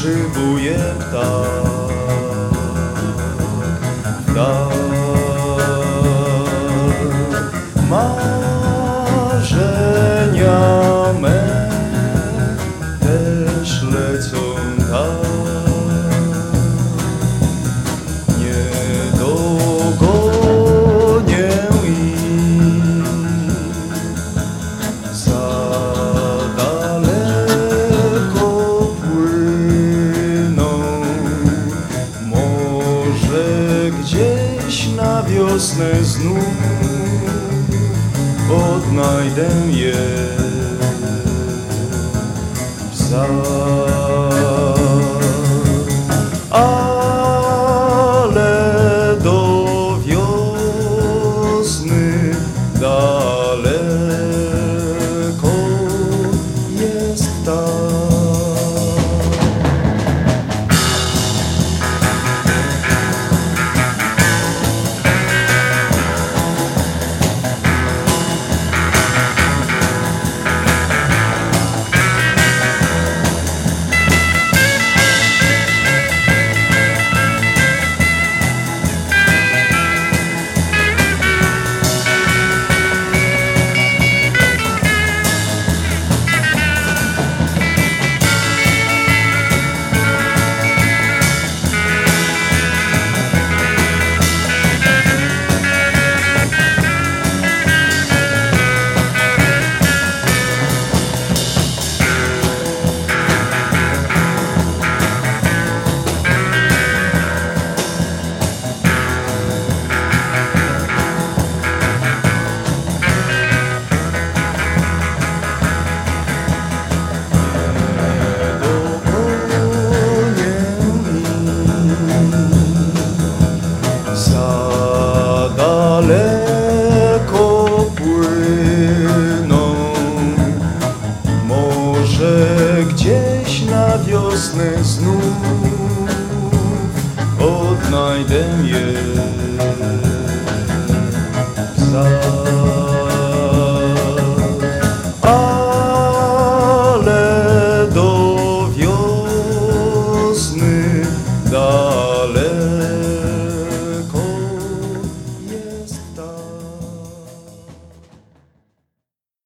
szybuje ptak w dal. Marzenia me też lecą tak, nie dogonię ich, za daleko płyną. Może gdzieś na wiosnę znów odnajdę je w ale do wiosny daleko jest tak. Daleko płyną, może gdzieś na wiosnę znów odnajdę je ale do wiosny